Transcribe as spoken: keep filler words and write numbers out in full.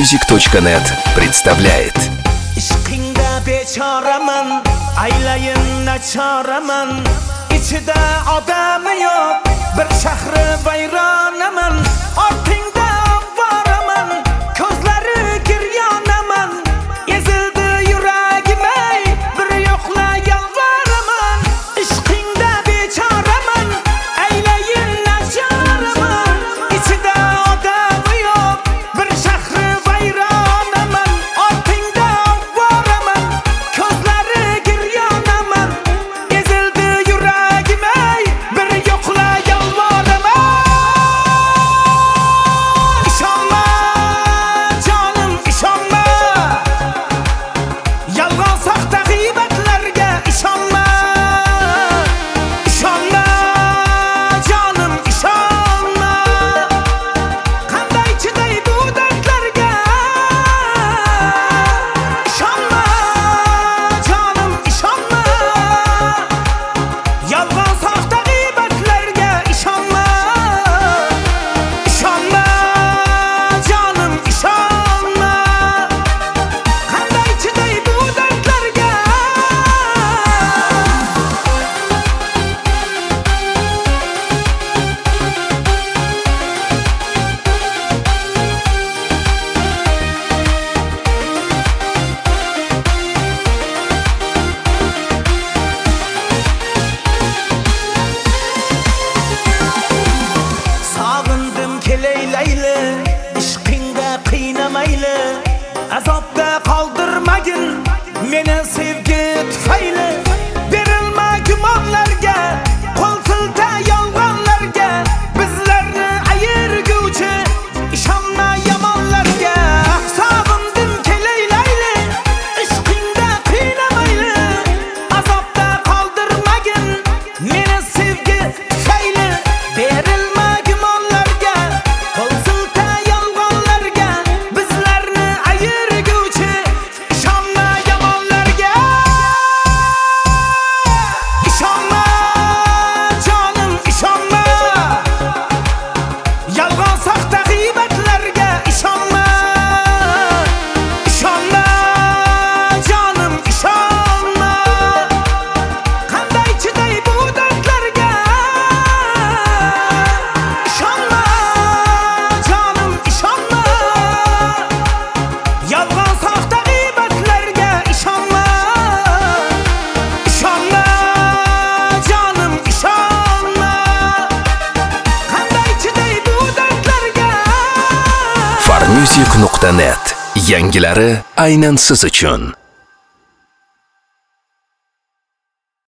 farmusic точка нет представляет. Ishqingda bechoraman, aylayin nachoraman. Ichida odami yo'q, bir shahri vayronaman. Ortingda boraman, ko'zlari giryonaman. Ezildi yuragim ey, bir yo'qla yalvaraman. Ishqingda bechoraman, aylayin nachoraman. Ichida odami yo'q, bir shahri vayronaman. Ortingda boraman, ko'zlari giryonaman. Ezildi yuragim ey, bir yo'qla yalvaraman. İşonma jonim, ishonma. Yolg'on soxta g'iybatlarga ishonma. Ishonma jonim, ishonma. Qanday chiday bu dardlarga? Ishonma jonim, ishonma. Yolg'on soxta g'iybatlarga ishonma. Ishonma jonim, ishonma. Qanday chiday bu dardlarga? Sog'indim kelaylayli, ishqingda qiynamayli. Azobda qoldirmagin meni sevgi tufayli. Berilma gumonlarga, qo'l silta yolg'onlarga. Bizlarni ayirguvchi ishonma yomonlarga. Sog'indim kelaylayli, ishqingda qiynamayli. Azobda qoldirmagin meni sevgi tufayli. Berilma gumonlarga, qo'l silta yolg'onlarga. Bizlarni ayirguvchi ishonma yomonlarga. Ishonma jonim, ishonma. Yolg'on soxta g'iybatlarga ishonma. Ishonma jonim, ishonma. Qanday chiday bu dardlarga? Ishonma jonim, ishonma. Yolg'on soxta g'iybatlarga ishonma. Ishonma jonim, ishonma. Qanday chiday bu dardlarga? farmusic точка нет. Yangilari aynan siz uchun.